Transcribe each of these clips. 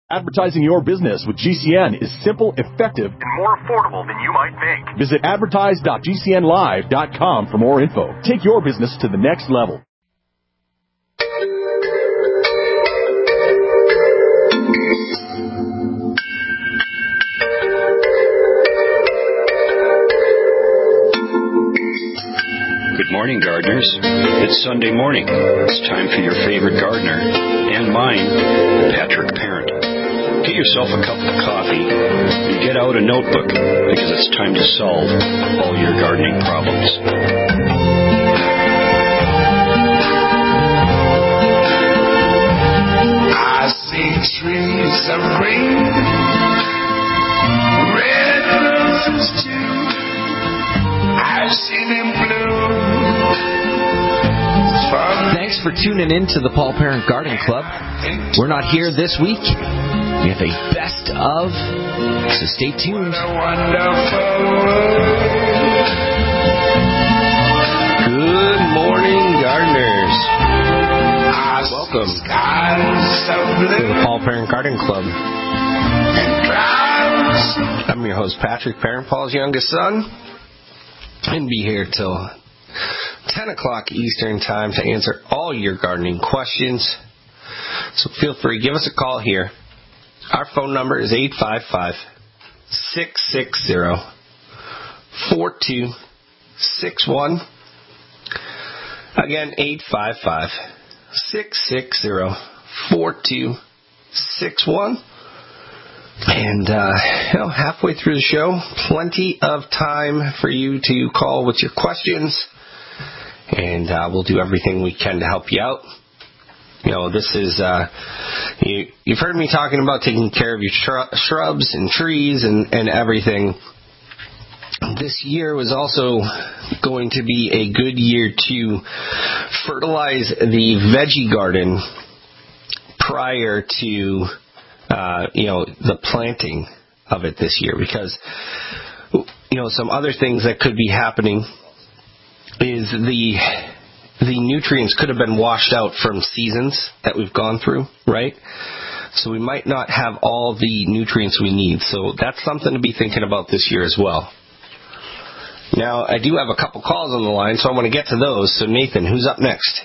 Advertising your business with GCN is simple, effective, and more affordable than you might think. Visit advertise.gcnlive.com for more info. Take your business to the next level. Good morning, gardeners. It's Sunday morning. It's time for your favorite gardener, and mine, Patrick Parent. Get yourself a cup of coffee and get out a notebook, because it's time to solve all your gardening problems. I see trees of green, red roses too. I've seen them bloom. Thanks for tuning in to the Paul Parent Garden Club. We're not here this week. We have a best of, so stay tuned. Good morning, gardeners. Welcome to the Paul Parent Garden Club. I'm your host, Patrick Parent, Paul's youngest son, and be here till 10 o'clock Eastern Time to answer all your gardening questions. So feel free, give us a call here. Our phone number is 855-660-4261. Again, 855-660-4261. And, halfway through the show, plenty of time for you to call with your questions. And we'll do everything we can to help you out. This is, you've heard me talking about taking care of your shrubs and trees and everything. This year was also going to be a good year to fertilize the veggie garden prior to, the planting of it this year. Because, some other things that could be happening is the nutrients could have been washed out from seasons that we've gone through, right? So we might not have all the nutrients we need. So that's something to be thinking about this year as well. Now, I do have a couple calls on the line, so I want to get to those. So, Nathan, who's up next?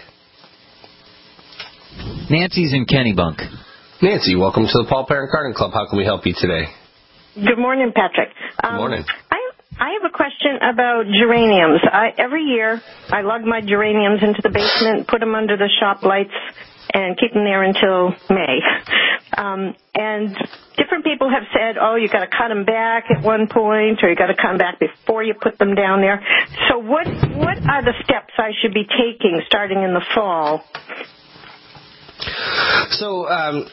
Nancy's in Kennebunk. Nancy, welcome to the Paul Parent Garden Club. How can we help you today? Good morning, Patrick. Good morning. I have a question about geraniums. Every year, I lug my geraniums into the basement, put them under the shop lights, and keep them there until May. And different people have said, you got to cut them back at one point, or you got to cut them back before you put them down there. So what are the steps I should be taking starting in the fall? So,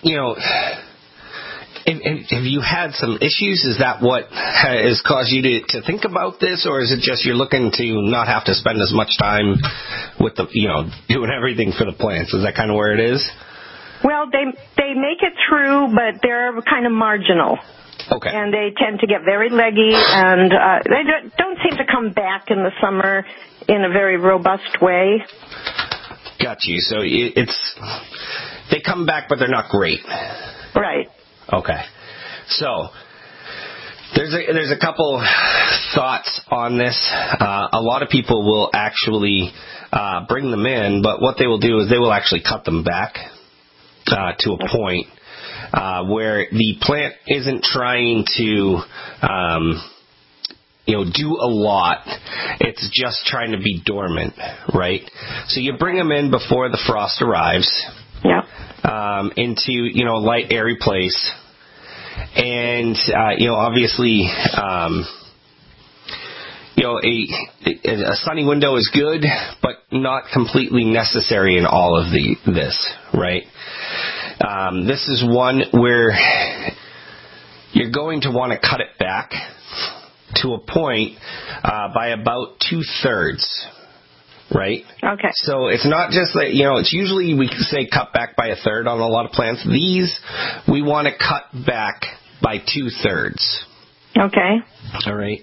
have you had some issues? Is that what has caused you to think about this, or is it just you're looking to not have to spend as much time with doing everything for the plants? Is that kind of where it is? Well, they make it through, but they're kind of marginal. Okay. And they tend to get very leggy, and they don't seem to come back in the summer in a very robust way. Got you. So they come back, but they're not great. Right. Okay. So there's a couple thoughts on this. A lot of people will actually bring them in, but what they will do is they will actually cut them back to a point where the plant isn't trying to do a lot. It's just trying to be dormant, right? So you bring them in before the frost arrives. Yeah. Into a light, airy place, and obviously, a sunny window is good, but not completely necessary in all of this, right? This is one where you're going to want to cut it back to a point by about 2/3. Right? Okay. So it's not just that, it's usually we say cut back by 1/3 on a lot of plants. These, we want to cut back by 2/3. Okay. All right.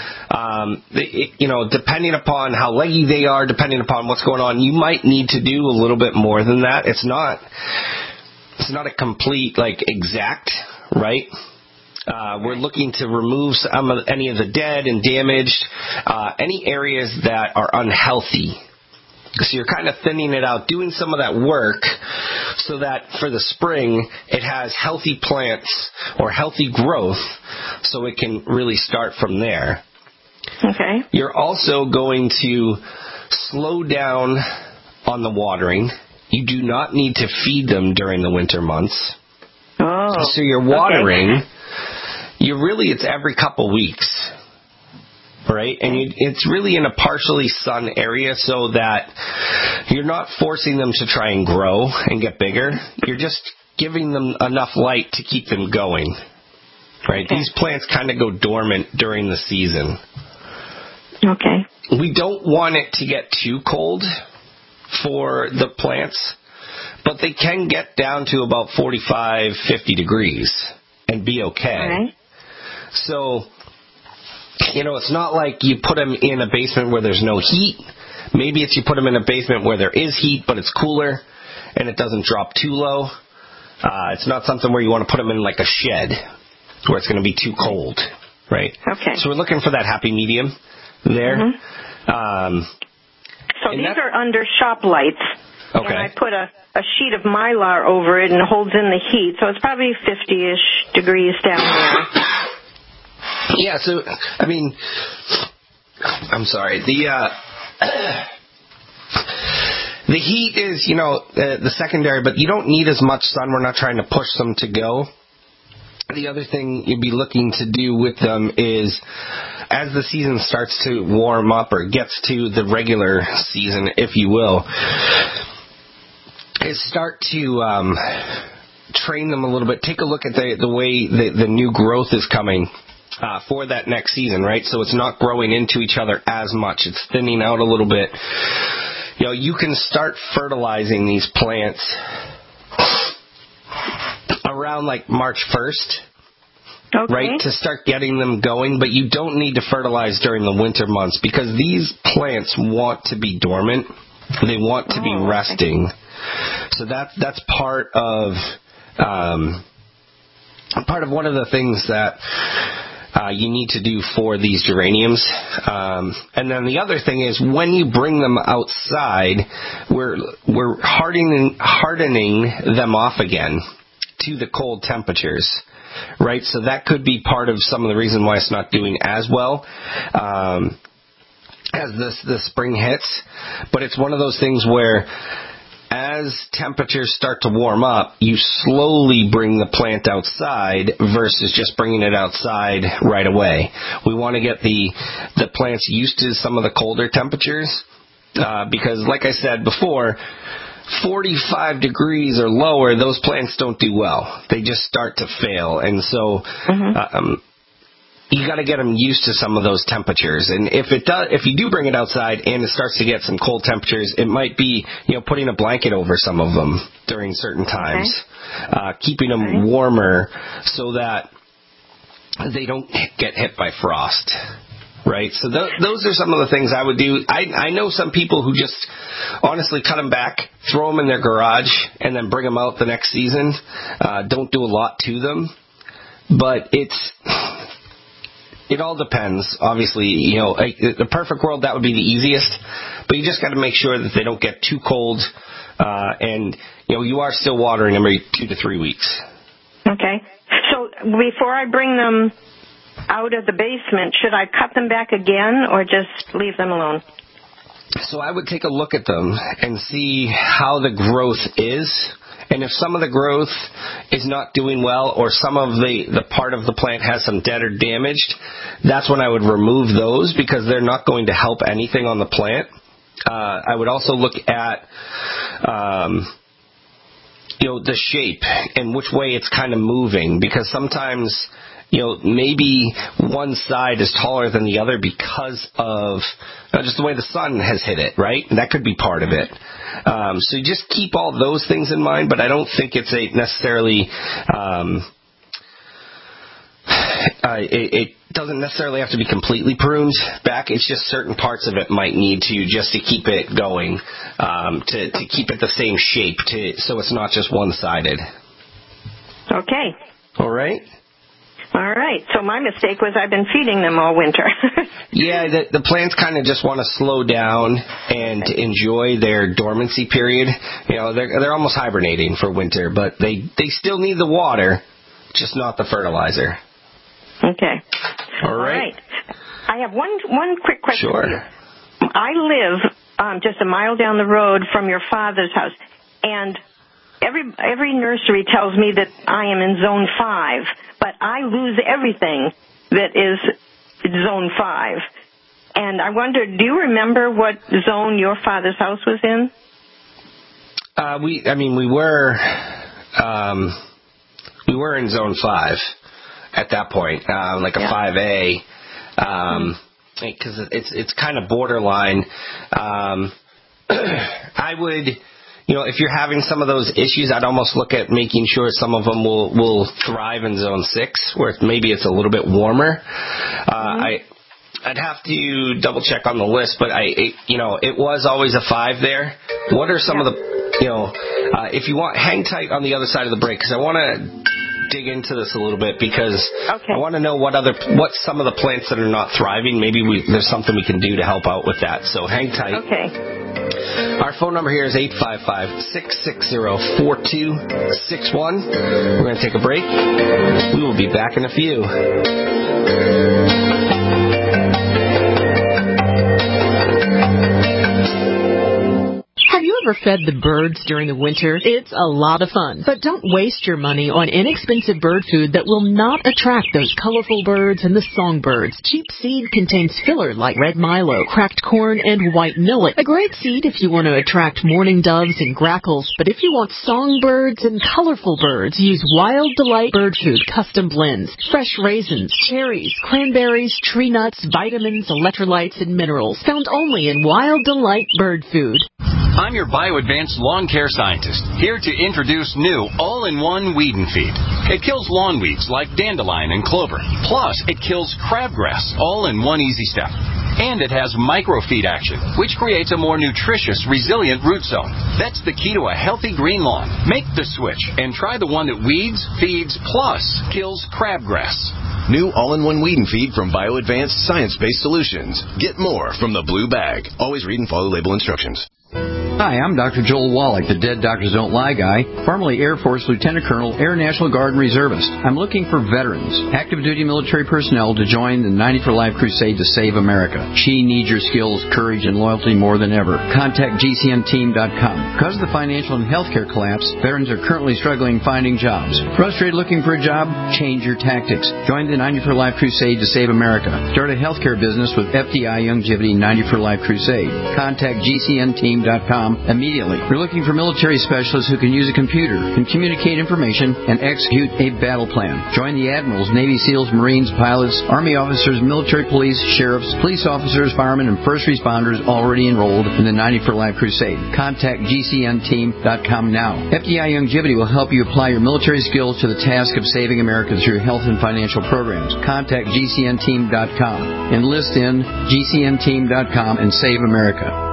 Depending upon how leggy they are, depending upon what's going on, you might need to do a little bit more than that. It's not it's not a complete, exact, right? We're looking to remove any of the dead and damaged, any areas that are unhealthy. So you're kind of thinning it out, doing some of that work so that for the spring it has healthy plants or healthy growth so it can really start from there. Okay. You're also going to slow down on the watering. You do not need to feed them during the winter months. Oh. So you're watering, it's every couple weeks. Right? And it's really in a partially sun area so that you're not forcing them to try and grow and get bigger. You're just giving them enough light to keep them going. Right? Okay. These plants kind of go dormant during the season. Okay. We don't want it to get too cold for the plants, but they can get down to about 45, 50 degrees and be okay. Right. So, it's not like you put them in a basement where there's no heat. Maybe it's you put them in a basement where there is heat, but it's cooler and it doesn't drop too low. It's not something where you want to put them in like a shed where it's going to be too cold, right? Okay. So we're looking for that happy medium there. Mm-hmm. So these are under shop lights. Okay. And I put a sheet of Mylar over it and it holds in the heat. So it's probably 50-ish degrees down there. Yeah, so, I'm sorry. The heat is, the secondary, but you don't need as much sun. We're not trying to push them to go. The other thing you'd be looking to do with them is, as the season starts to warm up or gets to the regular season, if you will, is start to train them a little bit. Take a look at the way the new growth is coming. For that next season, right? So it's not growing into each other as much. It's thinning out a little bit. You can start fertilizing these plants around March 1st, right? To start getting them going, but you don't need to fertilize during the winter months because these plants want to be dormant. They want to be resting. Okay. So that's part of one of the things that you need to do for these geraniums. And then the other thing is when you bring them outside, we're hardening them off again to the cold temperatures, right? So that could be part of some of the reason why it's not doing as well as the spring hits. But it's one of those things where as temperatures start to warm up, you slowly bring the plant outside versus just bringing it outside right away. We want to get the plants used to some of the colder temperatures because, like I said before, 45 degrees or lower, those plants don't do well. They just start to fail. And so you got to get them used to some of those temperatures. And if you do bring it outside and it starts to get some cold temperatures, it might be, putting a blanket over some of them during certain times, keeping them warmer so that they don't get hit by frost. Right? So those are some of the things I would do. I know some people who just honestly cut them back, throw them in their garage, and then bring them out the next season. Don't do a lot to them. But it all depends. Obviously, the perfect world, that would be the easiest. But you just got to make sure that they don't get too cold. And, you are still watering every 2 to 3 weeks. Okay. So before I bring them out of the basement, should I cut them back again or just leave them alone? So I would take a look at them and see how the growth is. And if some of the growth is not doing well or some of the part of the plant has some dead or damaged, that's when I would remove those because they're not going to help anything on the plant. I would also look at the shape and which way it's kind of moving because sometimes maybe one side is taller than the other because of just the way the sun has hit it, right? And that could be part of it. So you just keep all those things in mind, but I don't think it's necessarily it doesn't necessarily have to be completely pruned back. It's just certain parts of it might need to just to keep it going, to keep it the same shape, so it's not just one-sided. Okay. All right? All right. So my mistake was I've been feeding them all winter. Yeah, the plants kind of just want to slow down and enjoy their dormancy period. You know, they're almost hibernating for winter, but they still need the water, just not the fertilizer. Okay. All right. I have one quick question Sure. for you. I live just a mile down the road from your father's house, and every nursery tells me that I am in Zone 5, but I lose everything that is Zone 5. And I wonder, do you remember what zone your father's house was in? We were in Zone 5 at that point, like a 5A, because it's kind of borderline. I would, if you're having some of those issues, I'd almost look at making sure some of them will thrive in Zone 6, where maybe it's a little bit warmer. I'd have to double check on the list, but it was always a 5 there. What are some of the, if you want, hang tight on the other side of the break, because I want to dig into this a little bit, because I want to know what some of the plants that are not thriving. Maybe there's something we can do to help out with that. So hang tight. Okay. Our phone number here is 855-660-4261. We're going to take a break. We will be back in a few. Have you ever fed the birds during the winter? It's a lot of fun. But don't waste your money on inexpensive bird food that will not attract those colorful birds and the songbirds. Cheap seed contains filler like red milo, cracked corn, and white millet. A great seed if you want to attract mourning doves and grackles. But if you want songbirds and colorful birds, use Wild Delight Bird Food Custom Blends. Fresh raisins, cherries, cranberries, tree nuts, vitamins, electrolytes, and minerals. Found only in Wild Delight Bird Food. I'm your BioAdvanced lawn care scientist, here to introduce new all-in-one weed and feed. It kills lawn weeds like dandelion and clover. Plus, it kills crabgrass, all in one easy step. And it has microfeed action, which creates a more nutritious, resilient root zone. That's the key to a healthy green lawn. Make the switch and try the one that weeds, feeds, plus kills crabgrass. New all-in-one weed and feed from BioAdvanced Science-Based Solutions. Get more from the blue bag. Always read and follow label instructions. Hi, I'm Dr. Joel Wallach, the Dead Doctors Don't Lie guy, formerly Air Force Lieutenant Colonel, Air National Guard and Reservist. I'm looking for veterans, active duty military personnel to join the 90 for Life crusade to save America. She needs your skills, courage, and loyalty more than ever. Contact GCNteam.com. Because of the financial and healthcare collapse, veterans are currently struggling finding jobs. Frustrated looking for a job? Change your tactics. Join the 90 for Life crusade to save America. Start a healthcare business with FDI Youngevity 90 for Life crusade. Contact GCNteam.com immediately. We're looking for military specialists who can use a computer, can communicate information, and execute a battle plan. Join the admirals, Navy SEALs, Marines, pilots, Army officers, military police, sheriffs, police officers, firemen, and first responders already enrolled in the 90 for Life crusade. Contact GCNteam.com now. FDI Youngevity will help you apply your military skills to the task of saving America through health and financial programs. Contact GCNteam.com. Enlist in GCNteam.com and save America.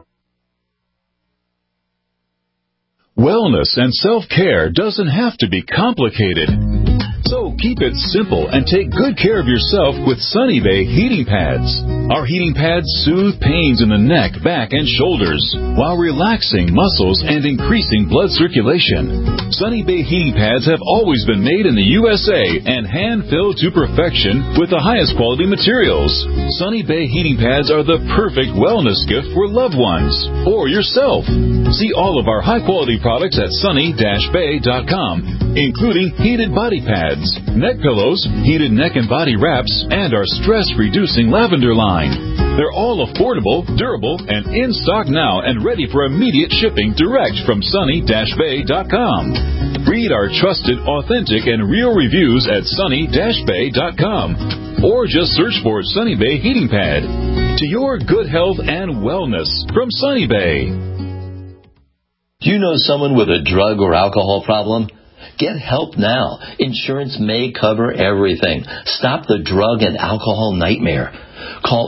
Wellness and self-care doesn't have to be complicated. So keep it simple and take good care of yourself with Sunny Bay heating pads. Our heating pads soothe pains in the neck, back, and shoulders while relaxing muscles and increasing blood circulation. Sunny Bay heating pads have always been made in the USA and hand-filled to perfection with the highest quality materials. Sunny Bay heating pads are the perfect wellness gift for loved ones or yourself. See all of our high-quality products at sunny-bay.com, including heated body pads, neck pillows, heated neck and body wraps, and our stress-reducing lavender line. They're all affordable, durable, and in stock now and ready for immediate shipping direct from sunny-bay.com. Read our trusted, authentic, and real reviews at sunny-bay.com. Or just search for Sunny Bay Heating Pad. To your good health and wellness from Sunny Bay. Do you know someone with a drug or alcohol problem? Get help now. Insurance may cover everything. Stop the drug and alcohol nightmare. Call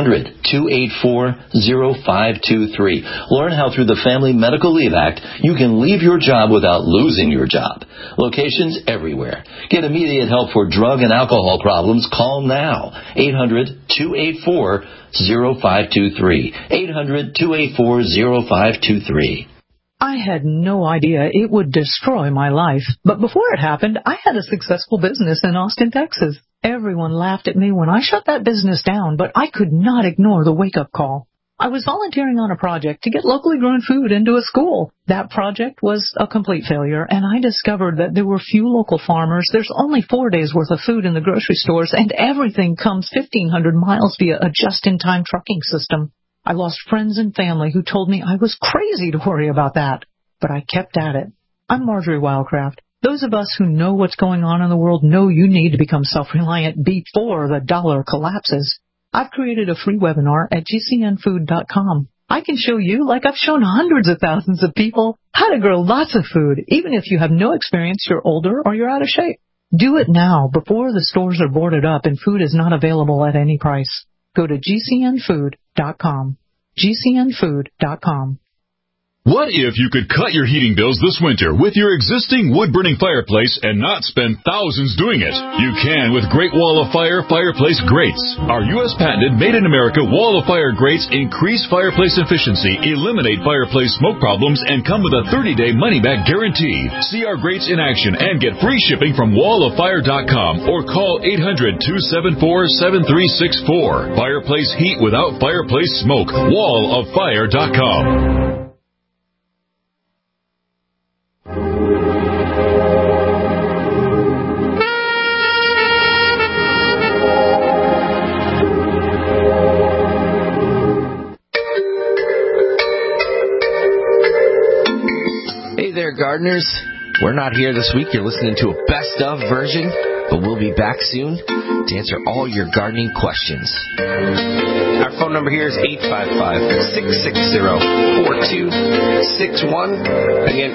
800-284-0523. Learn how through the Family Medical Leave Act you can leave your job without losing your job. Locations everywhere. Get immediate help for drug and alcohol problems. Call now. 800-284-0523. 800-284-0523. I had no idea it would destroy my life. But before it happened, I had a successful business in Austin, Texas. Everyone laughed at me when I shut that business down, but I could not ignore the wake-up call. I was volunteering on a project to get locally grown food into a school. That project was a complete failure, and I discovered that there were few local farmers. There's only 4 days' worth of food in the grocery stores, and everything comes 1,500 miles via a just-in-time trucking system. I lost friends and family who told me I was crazy to worry about that. But I kept at it. I'm Marjorie Wildcraft. Those of us who know what's going on in the world know you need to become self-reliant before the dollar collapses. I've created a free webinar at gcnfood.com. I can show you, like I've shown hundreds of thousands of people, how to grow lots of food, even if you have no experience, you're older, or you're out of shape. Do it now, before the stores are boarded up and food is not available at any price. Go to gcnfood.com. gcnfood.com. What if you could cut your heating bills this winter with your existing wood-burning fireplace and not spend thousands doing it? You can with Great Wall of Fire fireplace grates. Our U.S. patented made-in-America Wall of Fire grates increase fireplace efficiency, eliminate fireplace smoke problems, and come with a 30-day money-back guarantee. See our grates in action and get free shipping from walloffire.com or call 800-274-7364. Fireplace heat without fireplace smoke. walloffire.com. Gardeners, we're not here this week. You're listening to a best of version, but we'll be back soon to answer all your gardening questions. Our phone number here is 855-660-4261. Again,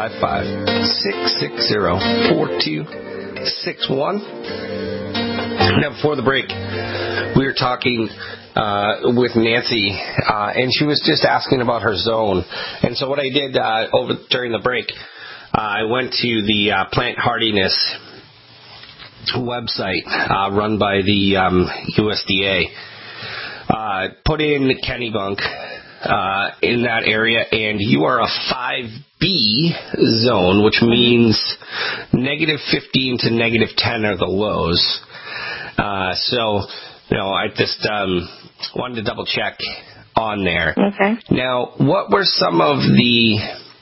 855-660-4261. Now, before the break, we were talking with Nancy, and she was just asking about her zone. And so what I did during the break, I went to the Plant Hardiness website run by the USDA, put in Kennebunk in that area, and you are a 5B zone, which means negative 15 to negative 10 are the lows. So, I just wanted to double check on there. Okay. Now, what are some of the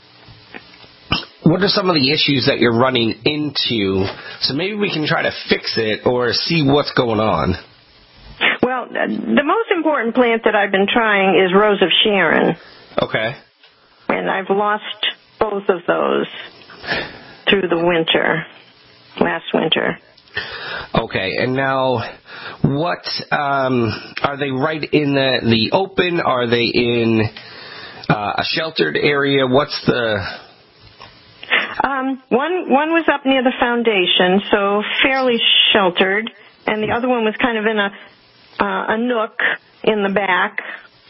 issues that you're running into? So maybe we can try to fix it or see what's going on. Well, the most important plant that I've been trying is Rose of Sharon. Okay. And I've lost both of those through the winter, last winter. Okay, and now, what are they right in the open? Are they in a sheltered area? What's the... One was up near the foundation, so fairly sheltered, and the other one was kind of in a nook in the back.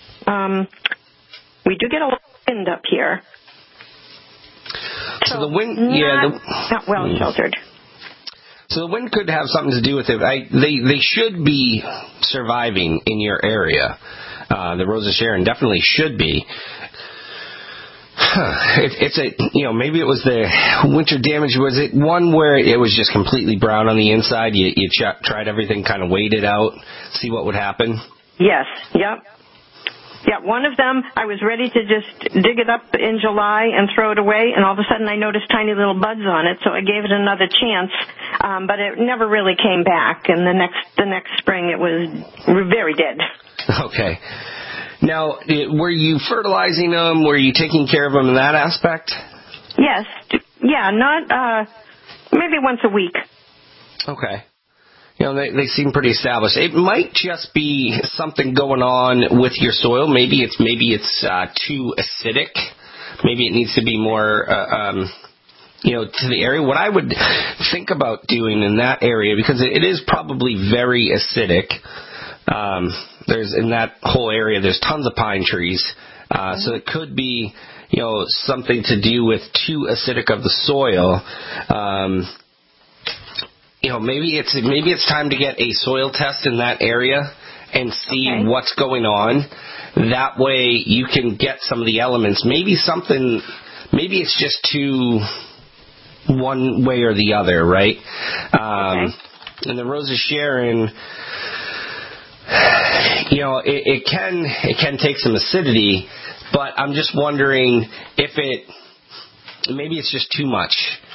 We do get a lot of wind up here. So the wind, not well sheltered. So the wind could have something to do with it. They should be surviving in your area. The Rose of Sharon definitely should be. Maybe it was the winter damage. Was it one where it was just completely brown on the inside? You tried everything, kind of weighed it out, see what would happen? Yes, yep. Yeah, one of them, I was ready to just dig it up in July and throw it away, and all of a sudden I noticed tiny little buds on it, so I gave it another chance, but it never really came back, and the next spring it was very dead. Okay. Now, were you fertilizing them? Were you taking care of them in that aspect? Yes. Yeah, not, maybe once a week. Okay. They seem pretty established. It might just be something going on with your soil. Maybe it's too acidic. Maybe it needs to be more, to the area. What I would think about doing in that area, because it is probably very acidic, There's in that whole area, there's tons of pine trees. So it could be, something to do with too acidic of the soil. Maybe it's time to get a soil test in that area and see what's going on. That way you can get some of the elements. Maybe it's just too one way or the other, right? And the Rose of Sharon, it can take some acidity, but I'm just wondering if maybe it's just too much.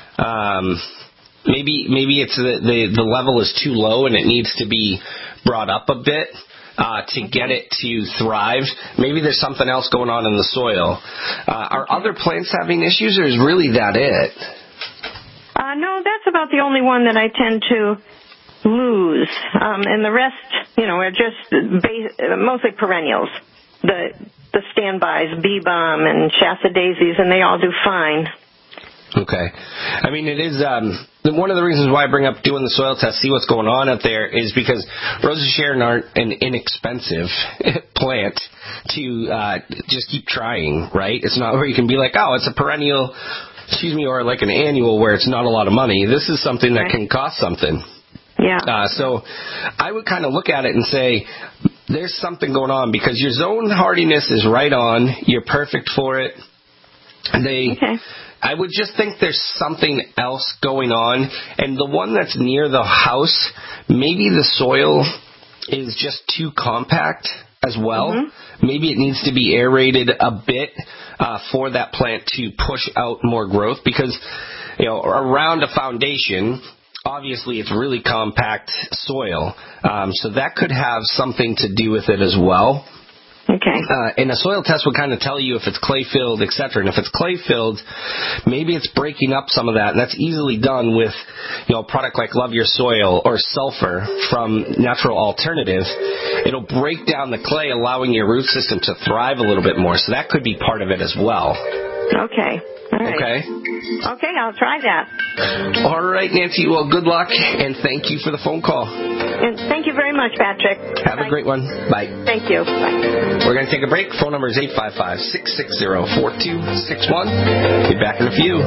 Maybe it's the level is too low and it needs to be brought up a bit to get it to thrive. Maybe there's something else going on in the soil. Are other plants having issues, or is really that it? No, that's about the only one that I tend to lose. And the rest, are just mostly perennials. The standbys, bee balm and Shasta daisies, and they all do fine. Okay. I mean, it is one of the reasons why I bring up doing the soil test, see what's going on out there, is because Roses of Sharon aren't an inexpensive plant to just keep trying, right? It's not where you can be like, oh, it's a perennial, or like an annual where it's not a lot of money. This is something that can cost something. Yeah. So I would kind of look at it and say, there's something going on, because your zone hardiness is right on. You're perfect for it. I would just think there's something else going on. And the one that's near the house, maybe the soil is just too compact as well. Mm-hmm. Maybe it needs to be aerated a bit for that plant to push out more growth, because, around a foundation, obviously it's really compact soil. So that could have something to do with it as well. Okay. And a soil test would kind of tell you if it's clay-filled, etc. And if it's clay-filled, maybe it's breaking up some of that. And that's easily done with, a product like Love Your Soil or sulfur from Natural Alternative. It'll break down the clay, allowing your root system to thrive a little bit more. So that could be part of it as well. Okay. All right. Okay, I'll try that. All right, Nancy. Well, good luck, and thank you for the phone call. And thank you very much, Patrick. Have a great one. Bye. Thank you. Bye. We're going to take a break. Phone number is 855-660-4261. Be back in a few.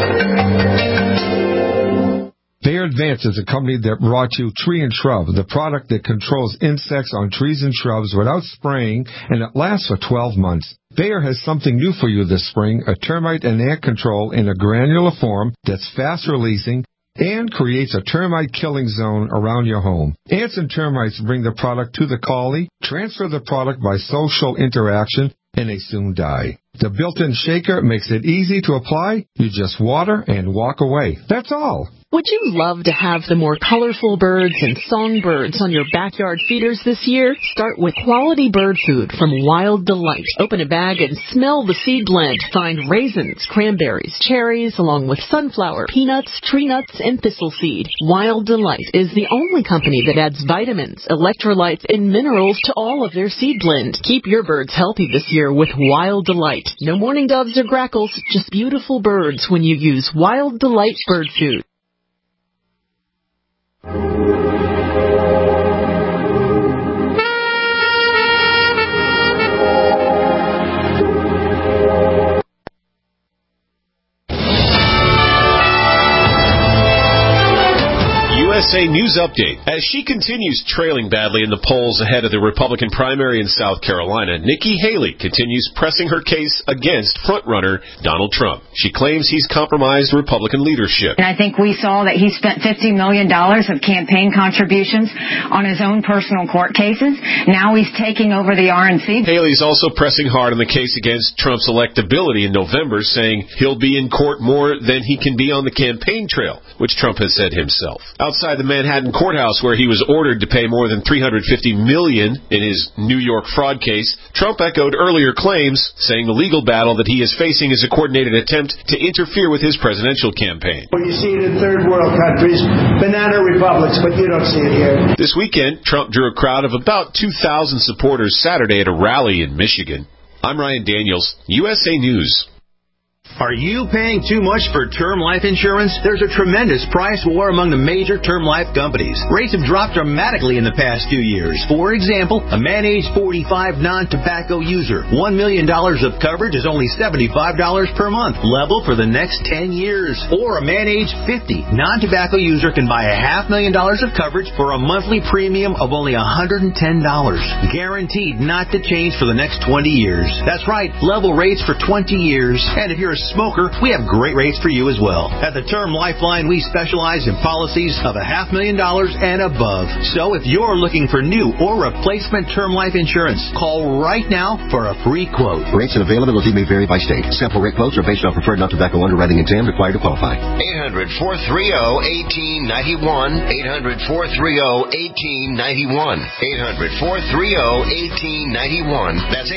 Bayer Advance is a company that brought you Tree and Shrub, the product that controls insects on trees and shrubs without spraying, and it lasts for 12 months. Bayer has something new for you this spring, a termite and ant control in a granular form that's fast releasing and creates a termite killing zone around your home. Ants and termites bring the product to the colony, transfer the product by social interaction, and they soon die. The built-in shaker makes it easy to apply. You just water and walk away. That's all. Would you love to have the more colorful birds and songbirds on your backyard feeders this year? Start with quality bird food from Wild Delight. Open a bag and smell the seed blend. Find raisins, cranberries, cherries, along with sunflower, peanuts, tree nuts, and thistle seed. Wild Delight is the only company that adds vitamins, electrolytes, and minerals to all of their seed blend. Keep your birds healthy this year with Wild Delight. No mourning doves or grackles, just beautiful birds when you use Wild Delight bird food. USA News Update. As she continues trailing badly in the polls ahead of the Republican primary in South Carolina, Nikki Haley continues pressing her case against frontrunner Donald Trump. She claims he's compromised Republican leadership. And I think we saw that he spent $50 million of campaign contributions on his own personal court cases. Now he's taking over the RNC. Haley's also pressing hard on the case against Trump's electability in November, saying he'll be in court more than he can be on the campaign trail, which Trump has said himself. Outside the Manhattan courthouse, where he was ordered to pay more than $350 million in his New York fraud case, Trump echoed earlier claims, saying the legal battle that he is facing is a coordinated attempt to interfere with his presidential campaign. Well, you see it in third world countries, banana republics, but you don't see it here. This weekend, Trump drew a crowd of about 2,000 supporters Saturday at a rally in Michigan. I'm Ryan Daniels, USA News. Are you paying too much for term life insurance? There's a tremendous price war among the major term life companies. Rates have dropped dramatically in the past few years. For example, a man age 45 non-tobacco user, $1 million of coverage is only $75 per month, level for the next 10 years. Or a man age 50 non-tobacco user can buy $500,000 of coverage for a monthly premium of only $110. Guaranteed not to change for the next 20 years. That's right, level rates for 20 years. And if you're a smoker, we have great rates for you as well. At the Term Lifeline, we specialize in policies of $500,000 and above. So if you're looking for new or replacement term life insurance, call right now for a free quote. Rates and availability may vary by state. Sample rate quotes are based on preferred non-tobacco underwriting exam required to qualify. 800-430-1891. 800-430-1891. 800-430-1891. That's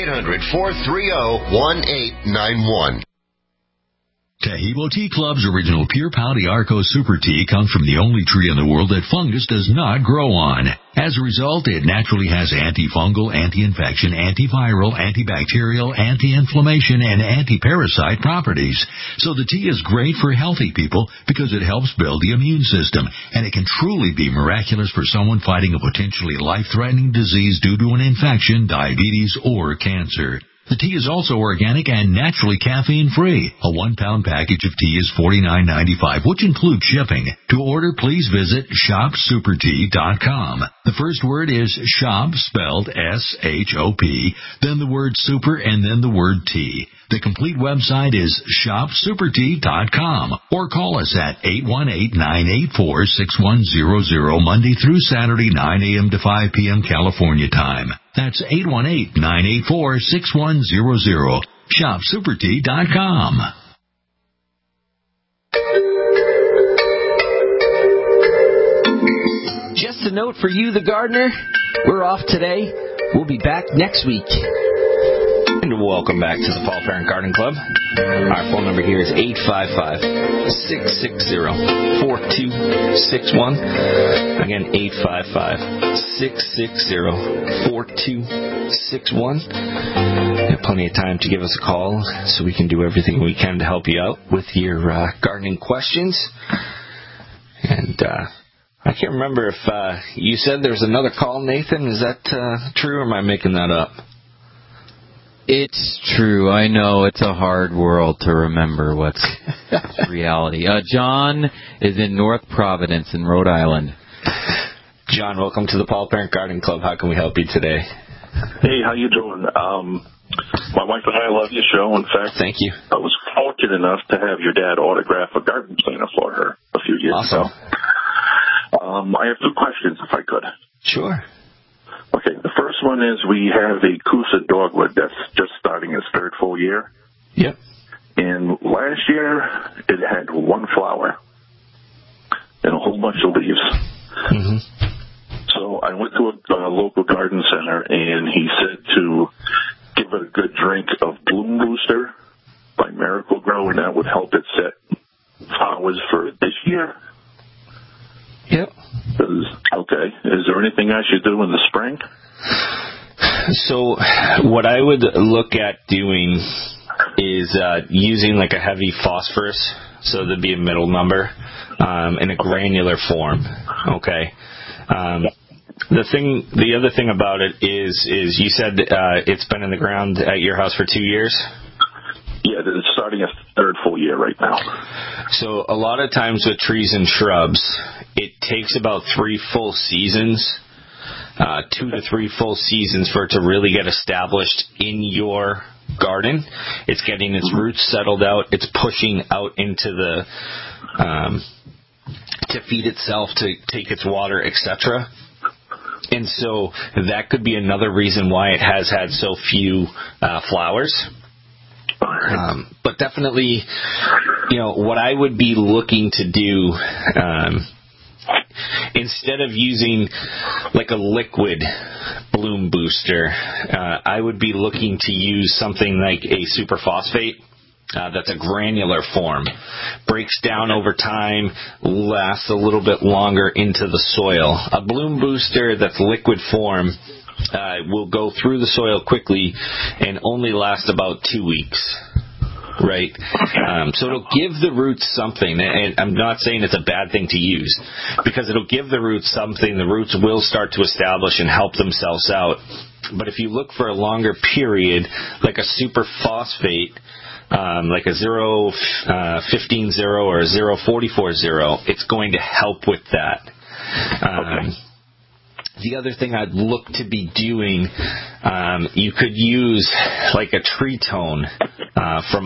800-430-1891. Taheebo Tea Club's original Pure Pau d'Arco Super Tea comes from the only tree in the world that fungus does not grow on. As a result, it naturally has antifungal, anti-infection, antiviral, antibacterial, anti-inflammation, and anti-parasite properties. So the tea is great for healthy people because it helps build the immune system, and it can truly be miraculous for someone fighting a potentially life-threatening disease due to an infection, diabetes, or cancer. The tea is also organic and naturally caffeine-free. A 1-pound package of tea is $49.95, which includes shipping. To order, please visit shopsupertea.com. The first word is shop, spelled S-H-O-P, then the word super, and then the word tea. The complete website is shopsupertea.com, or call us at 818-984-6100, Monday through Saturday, 9 a.m. to 5 p.m. California time. That's 818-984-6100. ShopSuperTea.com. Just a note for you, the gardener. We're off today. We'll be back next week. And welcome back to the Paul Parent Garden Club. Our phone number here is 855-660-4261. Again, 855-660-4261. Plenty of time to give us a call so we can do everything we can to help you out with your gardening questions. And I can't remember if you said there's another call, Nathan. Is that true, or am I making that up? It's true. I know it's a hard world to remember what's reality. John is in North Providence in Rhode Island. John, welcome to the Paul Parent Garden Club. How can we help you today? Hey, how you doing? My wife and I love your show. In fact, thank you. I was fortunate enough to have your dad autograph a garden planter for her a few years ago. I have two questions, if I could. Sure. Okay, the first one is we have a Coosa dogwood that's just starting its third full year. Yep. And last year, it had one flower and a whole bunch of leaves. Mm-hmm. So I went to a local garden center, and he said to give it a good drink of Bloom Booster by Miracle Grow, and that would help it set flowers for this year. Yep. Okay. Is there anything I should do in the spring? So what I would look at doing is using like a heavy phosphorus, so there'd be a middle number, in a granular form. Okay. The other thing about it is you said it's been in the ground at your house for 2 years? Yeah, it's starting its third full year right now. So a lot of times with trees and shrubs, it takes about 3 full seasons, 2 to 3 full seasons for it to really get established in your garden. It's getting its roots settled out. It's pushing out into the to feed itself, to take its water, etc. And so that could be another reason why it has had so few flowers. But definitely, what I would be looking to do, instead of using like a liquid bloom booster, I would be looking to use something like a superphosphate. That's a granular form, breaks down over time, lasts a little bit longer into the soil. A bloom booster that's liquid form will go through the soil quickly and only last about 2 weeks. right? So it'll give the roots something, and I'm not saying it's a bad thing to use, because it'll give the roots something. The roots will start to establish and help themselves out. But if you look for a longer period, like a super phosphate, like a 0.15-0 or a 0.44-0, it's going to help with that. The other thing I'd look to be doing, you could use like a tree tone from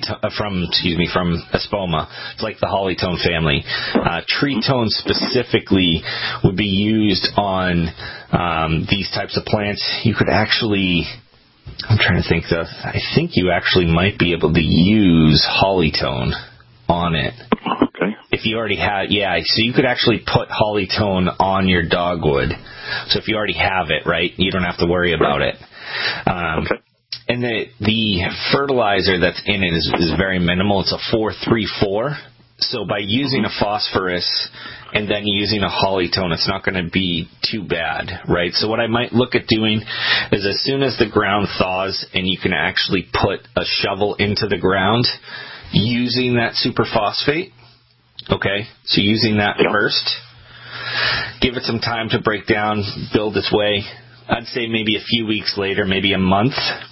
Espoma. It's like the Hollytone family. Tree tone specifically would be used on these types of plants. You could actually, I'm trying to think though, I think you actually might be able to use Hollytone on it. Okay. If you already had, so you could actually put Hollytone on your dogwood. So if you already have it, right, you don't have to worry about it. Okay. And the fertilizer that's in it is very minimal. It's a 4-3-4. So by using a phosphorus and then using a Hollytone, it's not going to be too bad, right? So what I might look at doing is, as soon as the ground thaws and you can actually put a shovel into the ground, using that superphosphate, okay? So using that first, give it some time to break down, build its way. I'd say maybe a few weeks later, maybe a month,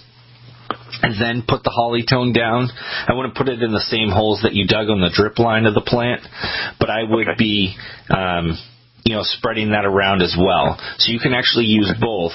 and then put the Hollytone down. I wouldn't put it in the same holes that you dug on the drip line of the plant, but I would be, spreading that around as well. So you can actually use both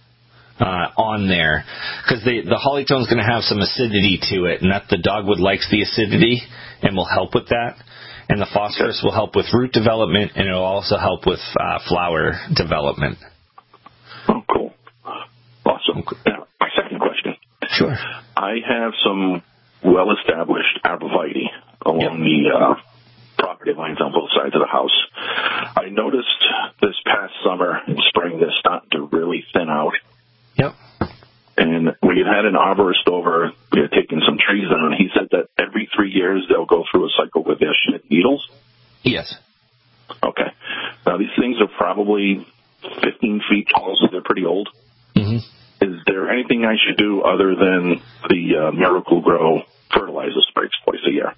on there, because the Hollytone is going to have some acidity to it, and that the dogwood likes the acidity and will help with that. And the phosphorus will help with root development, and it will also help with flower development. Oh, cool. Awesome. Now, my second question. Sure. I have some well-established arborvitae along the property lines on both sides of the house. I noticed this past summer and spring they're starting to really thin out. Yep. And we had an arborist over, we had taken some trees down, and he said that every 3 years they'll go through a cycle where they'll shed needles. Yes. Okay. Now, these things are probably 15 feet tall, so they're pretty old. Mm-hmm. Is there anything I should do other than the Miracle-Gro fertilizer sprays twice a year?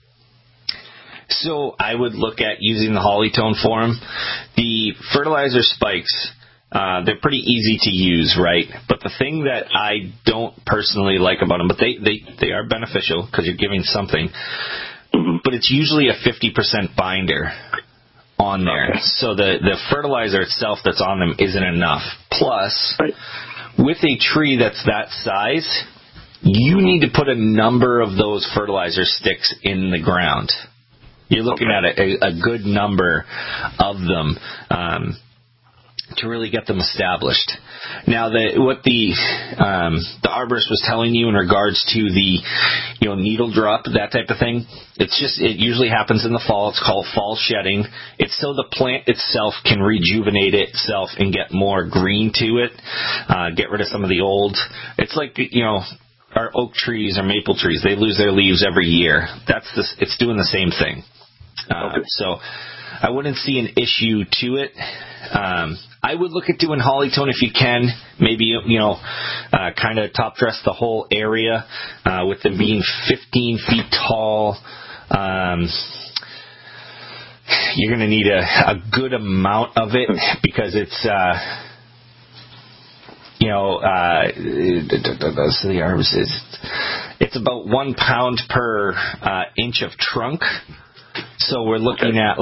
So I would look at using the Hollytone for them. The fertilizer spikes, they're pretty easy to use, right? But the thing that I don't personally like about them, but they are beneficial because you're giving something, but it's usually a 50% binder on there. Okay. So the fertilizer itself that's on them isn't enough. Plus, with a tree that's that size, you need to put a number of those fertilizer sticks in the ground. You're looking at a good number of them to really get them established. Now, what the arborist was telling you in regards to the needle drop, that type of thing, it usually happens in the fall. It's called fall shedding. It's so the plant itself can rejuvenate itself and get more green to it, get rid of some of the old. It's like our oak trees or maple trees, they lose their leaves every year. It's doing the same thing. So I wouldn't see an issue to it. I would look at doing Hollytone if you can. Maybe, kind of top dress the whole area with them being 15 feet tall. You're going to need a good amount of it because it's, so the arbor says it's about 1 pound per inch of trunk. So we're looking at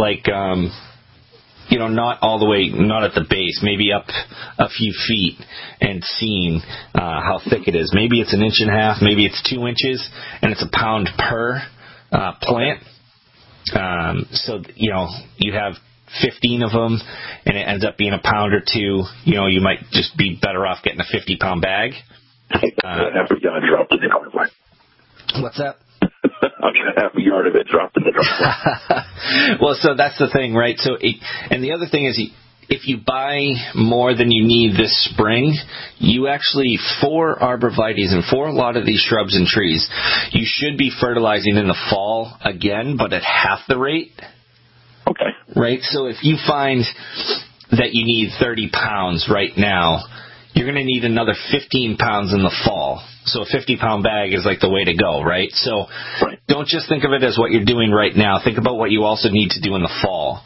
not all the way, not at the base, maybe up a few feet and seeing how thick it is. Maybe it's 1.5 inches, maybe it's 2 inches, and it's 1 pound per plant. So, you have 15 of them, and it ends up being 1 pound or 2. You might just be better off getting a 50-pound bag. Every yard dropped in the driveway. What's that? I'm going to have a yard of it dropped in the driveway. Well, so that's the thing, right? So, and the other thing is, if you buy more than you need this spring, you actually, for arborvitaes and for a lot of these shrubs and trees, you should be fertilizing in the fall again, but at half the rate. Okay. Right? So if you find that you need 30 pounds right now, you're going to need another 15 pounds in the fall. So a 50-pound bag is like the way to go, right? So don't just think of it as what you're doing right now. Think about what you also need to do in the fall.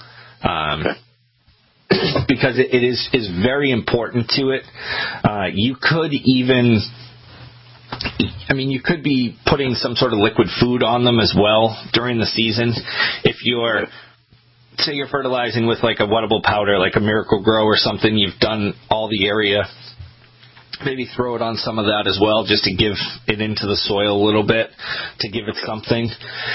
Because it is very important to it. You could even... you could be putting some sort of liquid food on them as well during the season. If you're, say you're fertilizing with like a wettable powder, like a Miracle-Gro or something, you've done all the area, maybe throw it on some of that as well, just to give it into the soil a little bit, to give it something.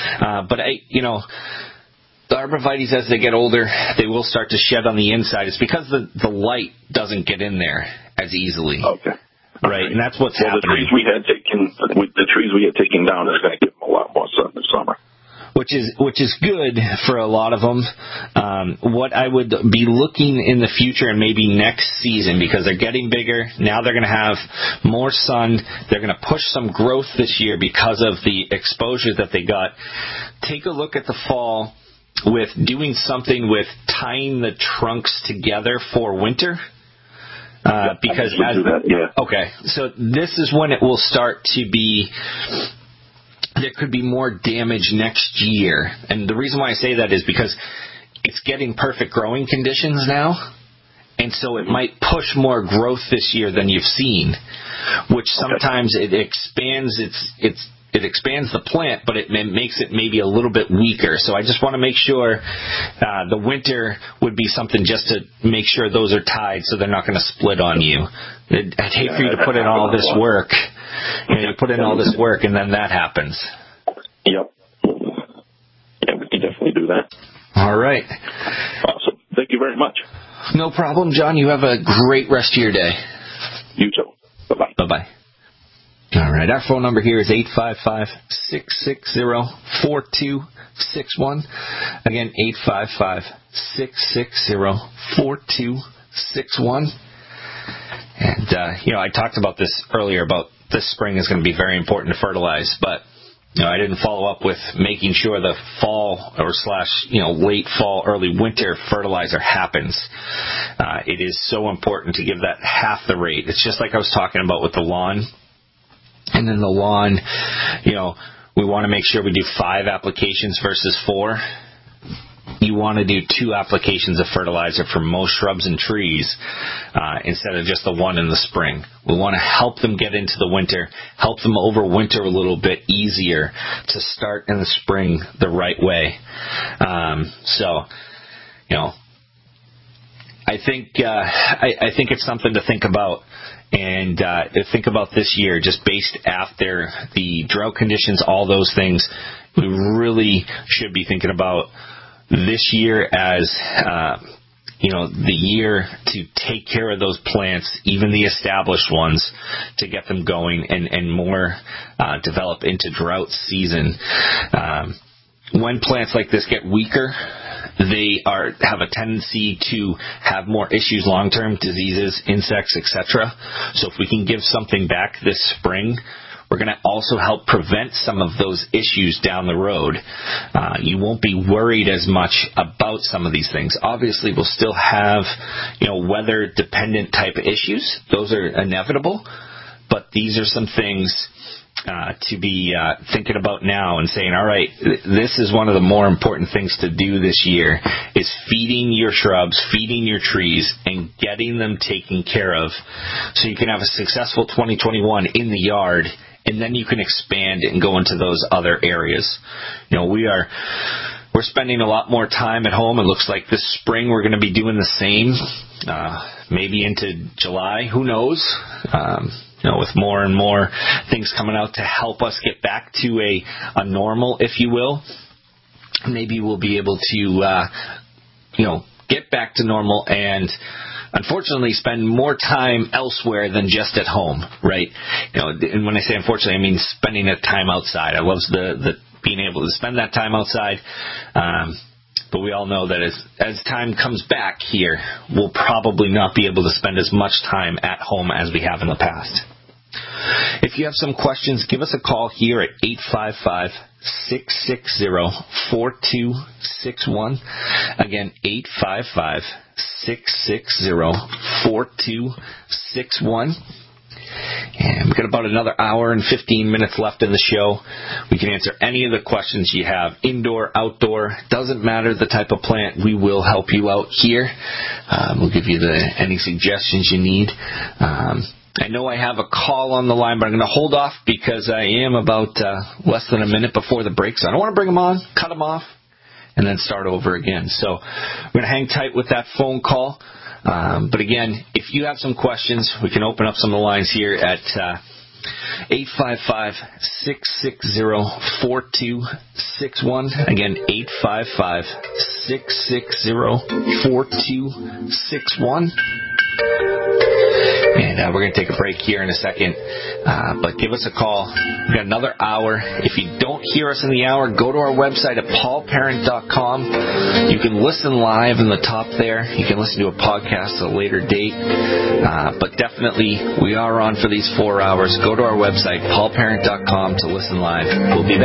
The arborvitaes, as they get older, they will start to shed on the inside. It's because the light doesn't get in there as easily. Okay. Right, and that's what's happening. The trees we had taken down is going to give them a lot more sun this summer. Which is good for a lot of them. What I would be looking in the future and maybe next season, because they're getting bigger, now they're going to have more sun, they're going to push some growth this year because of the exposure that they got. Take a look at the fall with doing something with tying the trunks together for winter. Okay, so this is when it will start to be, there could be more damage next year. And the reason why I say that is because it's getting perfect growing conditions now, and so it might push more growth this year than you've seen, which sometimes it expands it expands the plant, but it makes it maybe a little bit weaker. So I just want to make sure the winter would be something just to make sure those are tied so they're not going to split on you. I'd hate for you to put in all this work. You put in all this work and then that happens. Yep. Yeah, we can definitely do that. All right. Awesome. Thank you very much. No problem, John. You have a great rest of your day. You too. Bye-bye. Bye-bye. All right, our phone number here is 855-660-4261. Again, 855-660-4261. And, I talked about this earlier about this spring is going to be very important to fertilize, but, I didn't follow up with making sure the fall or late fall, early winter fertilizer happens. It is so important to give that half the rate. It's just like I was talking about with the lawn. And then the lawn, we want to make sure we do 5 applications versus 4. You want to do 2 applications of fertilizer for most shrubs and trees instead of just the 1 in the spring. We want to help them get into the winter, help them overwinter a little bit easier to start in the spring the right way. I think it's something to think about. And think about this year, just based after the drought conditions, all those things, we really should be thinking about this year as, the year to take care of those plants, even the established ones, to get them going and more develop into drought season. When plants like this get weaker, they have a tendency to have more issues long-term, diseases, insects, etc. So if we can give something back this spring, we're going to also help prevent some of those issues down the road. You won't be worried as much about some of these things. Obviously, we'll still have, weather-dependent type of issues. Those are inevitable. But these are some things to be thinking about now and saying, all right, this is one of the more important things to do this year, is feeding your shrubs, feeding your trees, and getting them taken care of so you can have a successful 2021 in the yard, and then you can expand and go into those other areas. We're spending a lot more time at home. It looks like this spring we're going to be doing the same, maybe into July. Who knows? With more and more things coming out to help us get back to a normal, if you will. Maybe we'll be able to, get back to normal and unfortunately spend more time elsewhere than just at home, right? And when I say unfortunately, I mean spending that time outside. I love the being able to spend that time outside. But we all know that as time comes back here, we'll probably not be able to spend as much time at home as we have in the past. If you have some questions, give us a call here at 855-660-4261. Again, 855-660-4261. And we've got about another hour and 15 minutes left in the show. We can answer any of the questions you have, indoor, outdoor. Doesn't matter the type of plant. We will help you out here. We'll give you any suggestions you need. I know I have a call on the line, but I'm going to hold off because I am about less than a minute before the break. So I don't want to bring them on, cut them off, and then start over again. So we're going to hang tight with that phone call. But again, if you have some questions, we can open up some of the lines here at 855-660-4261. Again, 855-660-4261. And we're going to take a break here in a second. But give us a call. We've got another hour. If you don't hear us in the hour, go to our website at paulparent.com. You can listen live in the top there. You can listen to a podcast at a later date. But definitely, we are on for these 4 hours. Go to our website, paulparent.com, to listen live. We'll be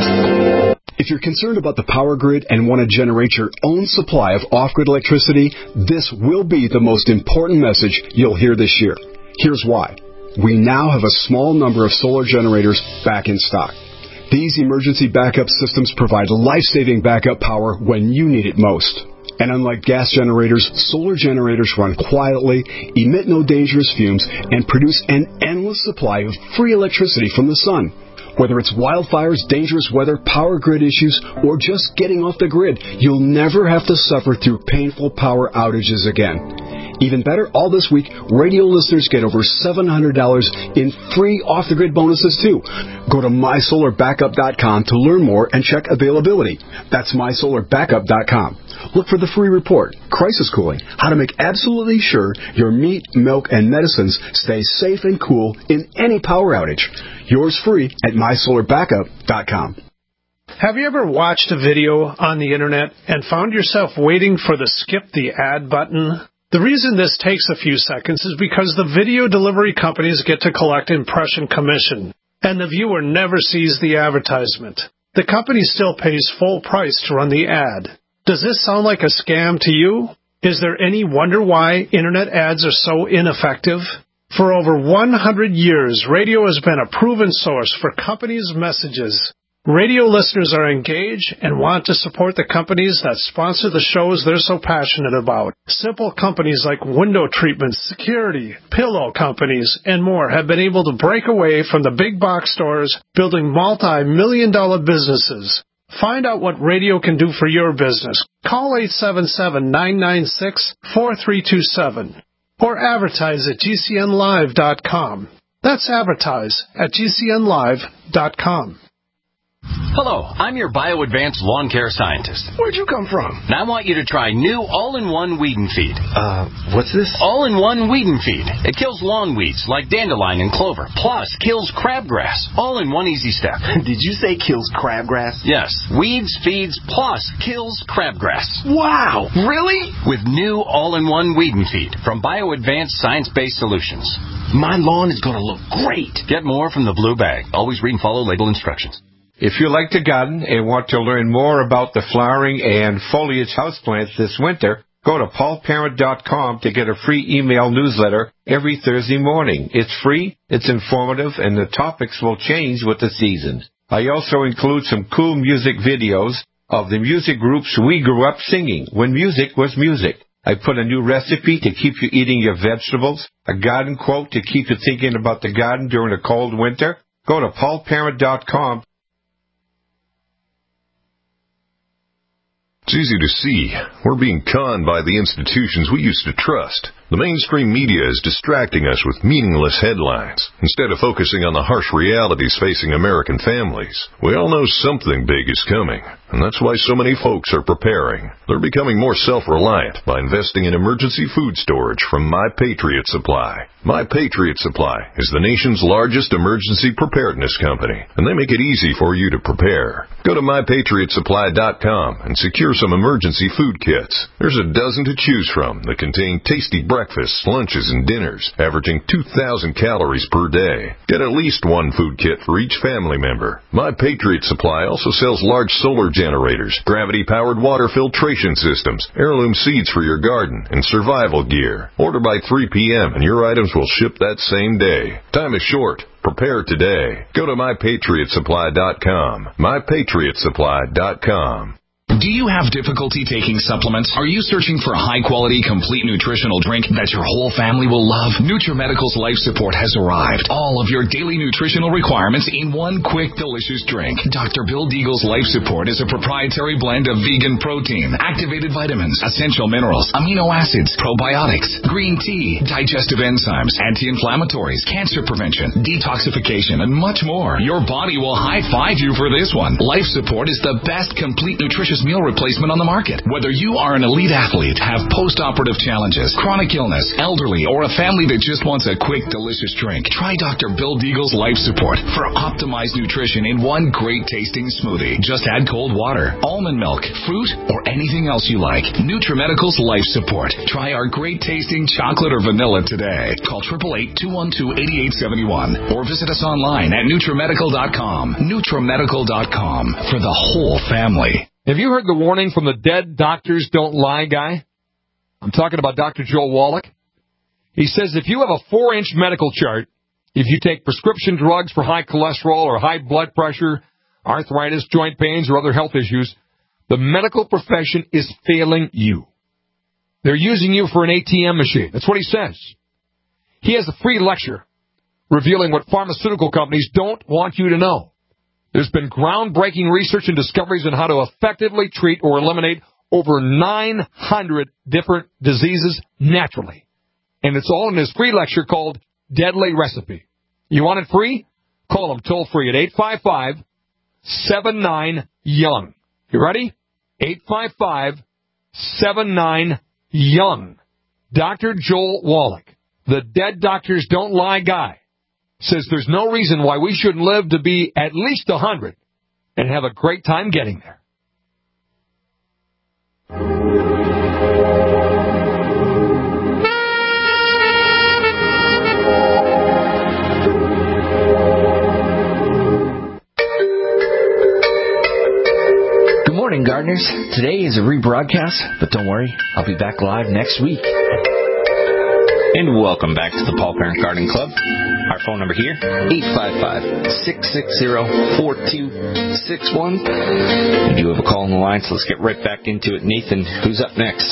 back. If you're concerned about the power grid and want to generate your own supply of off-grid electricity, this will be the most important message you'll hear this year. Here's why. We now have a small number of solar generators back in stock. These emergency backup systems provide life-saving backup power when you need it most. And unlike gas generators, solar generators run quietly, emit no dangerous fumes, and produce an endless supply of free electricity from the sun. Whether it's wildfires, dangerous weather, power grid issues, or just getting off the grid, you'll never have to suffer through painful power outages again. Even better, all this week, radio listeners get over $700 in free off-the-grid bonuses, too. Go to mysolarbackup.com to learn more and check availability. That's mysolarbackup.com. Look for the free report, Crisis Cooling, how to make absolutely sure your meat, milk, and medicines stay safe and cool in any power outage. Yours free at mysolarbackup.com. Have you ever watched a video on the internet and found yourself waiting for the skip the ad button? The reason this takes a few seconds is because the video delivery companies get to collect impression commission, and the viewer never sees the advertisement. The company still pays full price to run the ad. Does this sound like a scam to you? Is there any wonder why internet ads are so ineffective? For over 100 years, radio has been a proven source for companies' messages. Radio listeners are engaged and want to support the companies that sponsor the shows they're so passionate about. Simple companies like window treatment, security, pillow companies, and more have been able to break away from the big box stores, building multi-million-dollar businesses. Find out what radio can do for your business. Call 877-996-4327 or advertise at GCNlive.com. That's advertise at GCNlive.com. Hello, I'm your BioAdvanced lawn care scientist. Where'd you come from? Now I want you to try new all-in-one weed and feed. What's this? All-in-one weed and feed. It kills lawn weeds like dandelion and clover, plus kills crabgrass, all in one easy step. Did you say kills crabgrass? Yes, weeds, feeds, plus kills crabgrass. Wow, really? With new all-in-one weed and feed from BioAdvanced Science-Based Solutions. My lawn is going to look great. Get more from the blue bag. Always read and follow label instructions. If you like to garden and want to learn more about the flowering and foliage houseplants this winter, go to paulparent.com to get a free email newsletter every Thursday morning. It's free, it's informative, and the topics will change with the seasons. I also include some cool music videos of the music groups we grew up singing when music was music. I put a new recipe to keep you eating your vegetables, a garden quote to keep you thinking about the garden during a cold winter. Go to paulparent.com. It's easy to see. We're being conned by the institutions we used to trust. The mainstream media is distracting us with meaningless headlines instead of focusing on the harsh realities facing American families. We all know something big is coming, and that's why so many folks are preparing. They're becoming more self-reliant by investing in emergency food storage from My Patriot Supply. My Patriot Supply is the nation's largest emergency preparedness company, and they make it easy for you to prepare. Go to MyPatriotSupply.com and secure some emergency food kits. There's a dozen to choose from that contain tasty breakfast breakfasts, lunches, and dinners, averaging 2,000 calories per day. Get at least one food kit for each family member. My Patriot Supply also sells large solar generators, gravity-powered water filtration systems, heirloom seeds for your garden, and survival gear. Order by 3 p.m. and your items will ship that same day. Time is short. Prepare today. Go to MyPatriotSupply.com. MyPatriotSupply.com. Do you have difficulty taking supplements? Are you searching for a high-quality, complete nutritional drink that your whole family will love? NutriMedical's Life Support has arrived. All of your daily nutritional requirements in one quick, delicious drink. Dr. Bill Deagle's Life Support is a proprietary blend of vegan protein, activated vitamins, essential minerals, amino acids, probiotics, green tea, digestive enzymes, anti-inflammatories, cancer prevention, detoxification, and much more. Your body will high-five you for this one. Life Support is the best complete nutritious meal replacement on the market. Whether you are an elite athlete, have post-operative challenges, chronic illness, elderly, or a family that just wants a quick, delicious drink, try Dr. Bill Deagle's Life Support for optimized nutrition in one great-tasting smoothie. Just add cold water, almond milk, fruit, or anything else you like. NutriMedical's Life Support. Try our great-tasting chocolate or vanilla today. Call 888-212-8871 or visit us online at NutriMedical.com. NutriMedical.com for the whole family. Have you heard the warning from the dead doctors don't lie guy? I'm talking about Dr. Joel Wallach. He says if you have a 4-inch medical chart, if you take prescription drugs for high cholesterol or high blood pressure, arthritis, joint pains, or other health issues, the medical profession is failing you. They're using you for an ATM machine. That's what he says. He has a free lecture revealing what pharmaceutical companies don't want you to know. There's been groundbreaking research and discoveries on how to effectively treat or eliminate over 900 different diseases naturally. And it's all in his free lecture called Deadly Recipe. You want it free? Call him toll-free at 855-79-YOUNG. You ready? 855-79-YOUNG. Dr. Joel Wallach, the Dead Doctors Don't Lie guy, says there's no reason why we shouldn't live to be at least 100 and have a great time getting there. Good morning, gardeners. Today is a rebroadcast, but don't worry, I'll be back live next week. And welcome back to the Paul Parent Garden Club. Our phone number here, 855-660-4261. We do have a call on the line, so let's get right back into it. Nathan, who's up next?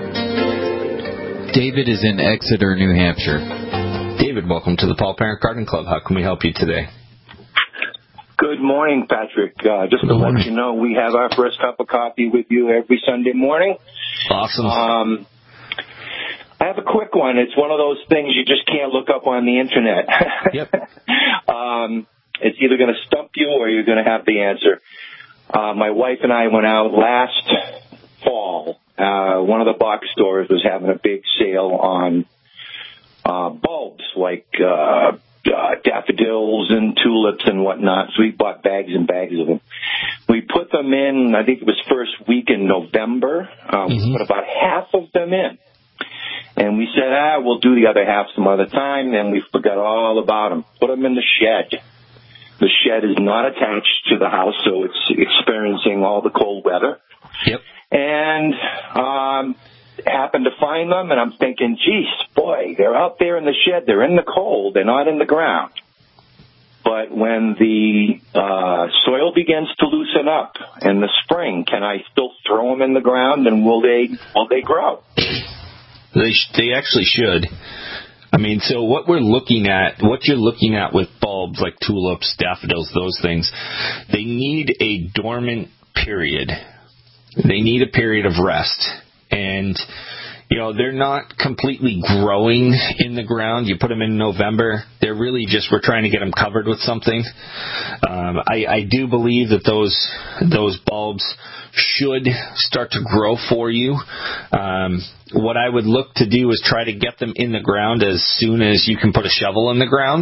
David is in Exeter, New Hampshire. David, welcome to the Paul Parent Garden Club. How can we help you today? Good morning, Patrick. Just to let you know, we have our first cup of coffee with you every Sunday morning. Awesome. I have a quick one. It's one of those things you just can't look up on the Internet. Yep. It's either going to stump you or you're going to have the answer. My wife and I went out last fall. One of the box stores was having a big sale on bulbs like daffodils and tulips and whatnot. So we bought bags and bags of them. We put them in, I think it was first week in November. We put about half of them in. And we said, we'll do the other half some other time, and we forgot all about them. Put them in the shed. The shed is not attached to the house, so it's experiencing all the cold weather. Yep. And happened to find them, and I'm thinking, geez, boy, they're out there in the shed. They're in the cold. They're not in the ground. But when the soil begins to loosen up in the spring, can I still throw them in the ground, and will they grow? They actually should. I mean, so what you're looking at with bulbs like tulips, daffodils, those things, they need a dormant period. They need a period of rest. And, they're not completely growing in the ground. You put them in November, they're really just, we're trying to get them covered with something. I do believe that those bulbs should start to grow for you. What I would look to do is try to get them in the ground as soon as you can put a shovel in the ground.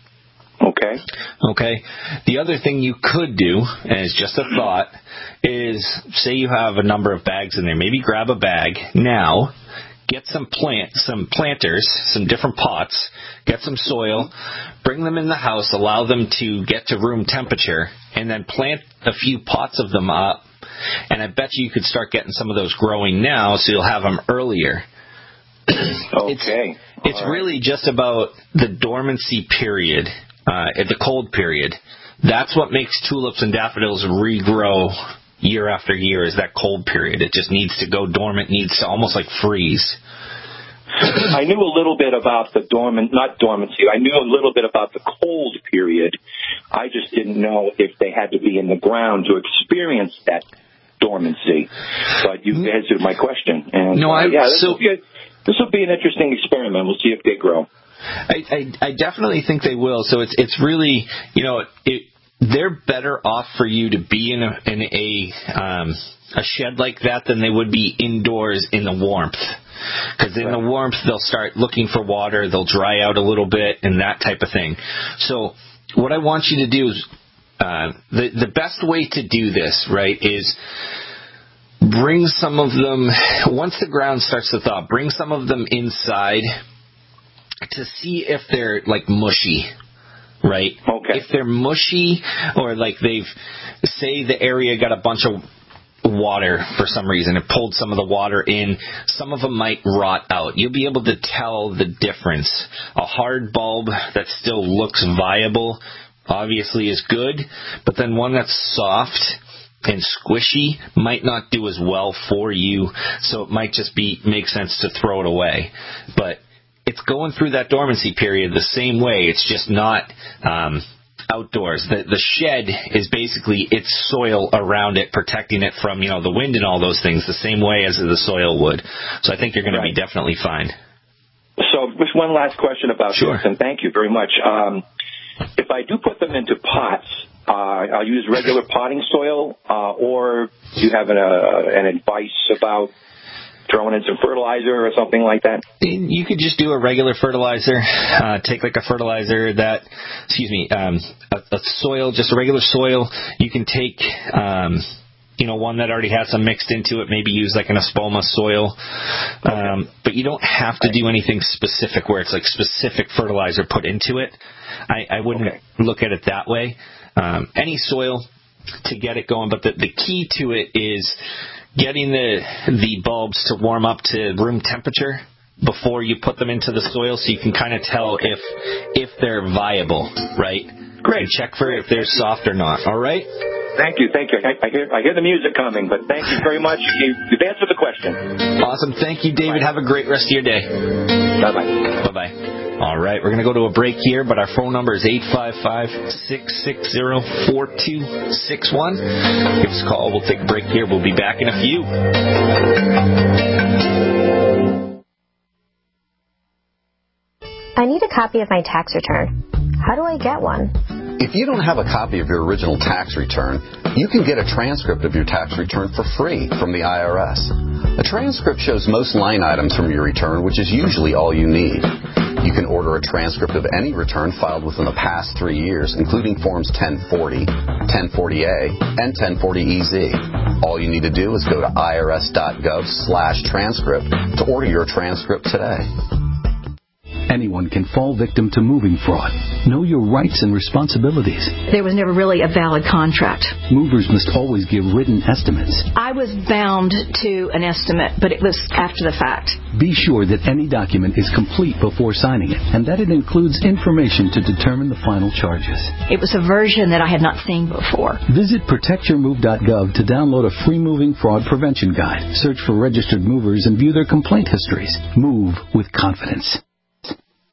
Okay. The other thing you could do, and it's just a thought, is say you have a number of bags in there. Maybe grab a bag now, get some planters, some different pots, get some soil, bring them in the house, allow them to get to room temperature, and then plant a few pots of them up. And I bet you could start getting some of those growing now, so you'll have them earlier. Okay. It's really just about the dormancy period, the cold period. That's what makes tulips and daffodils regrow year after year, is that cold period. It just needs to go dormant, needs to almost like freeze. I knew a little bit about the not dormancy. I knew a little bit about the cold period. I just didn't know if they had to be in the ground to experience that dormancy. But you answered my question. And this will be an interesting experiment. We'll see if they grow. I definitely think they will. So it's really, they're better off for you to be in a shed like that than they would be indoors in the warmth. Because in the warmth, they'll start looking for water, they'll dry out a little bit, and that type of thing. So what I want you to do is, the best way to do this, right, is bring some of them, once the ground starts to thaw, bring some of them inside to see if they're, like, mushy. Right? Okay. If they're mushy, or like say the area got a bunch of water for some reason, it pulled some of the water in, some of them might rot out. You'll be able to tell the difference. A hard bulb that still looks viable obviously is good, but then one that's soft and squishy might not do as well for you, so it might just make sense to throw it away. But it's going through that dormancy period the same way. It's just not outdoors. The shed is basically its soil around it, protecting it from the wind and all those things, the same way as the soil would. So I think you're going to be definitely fine. So just one last question about this, and thank you very much. If I do put them into pots, I'll use regular potting soil, or do you have an advice about throwing in some fertilizer or something like that? You could just do a regular fertilizer. Take like a fertilizer a soil, just a regular soil. You can take, one that already has some mixed into it. Maybe use like an Espoma soil. But you don't have to do anything specific where it's like specific fertilizer put into it. I wouldn't look at it that way. Any soil to get it going, but the key to it is getting the bulbs to warm up to room temperature before you put them into the soil, so you can kind of tell if they're viable, right? Great. And check for if they're soft or not. All right? Thank you. I hear the music coming, but thank you very much. You've answered the question. Awesome. Thank you, David. Bye. Have a great rest of your day. Bye-bye. Bye-bye. All right, we're going to go to a break here, but our phone number is 855-660-4261. Give us a call. We'll take a break here. We'll be back in a few. I need a copy of my tax return. How do I get one? If you don't have a copy of your original tax return, you can get a transcript of your tax return for free from the IRS. A transcript shows most line items from your return, which is usually all you need. You can order a transcript of any return filed within the past 3 years, including Forms 1040, 1040A, and 1040EZ. All you need to do is go to irs.gov/transcript to order your transcript today. Anyone can fall victim to moving fraud. Know your rights and responsibilities. There was never really a valid contract. Movers must always give written estimates. I was bound to an estimate, but it was after the fact. Be sure that any document is complete before signing it, and that it includes information to determine the final charges. It was a version that I had not seen before. Visit protectyourmove.gov to download a free moving fraud prevention guide. Search for registered movers and view their complaint histories. Move with confidence.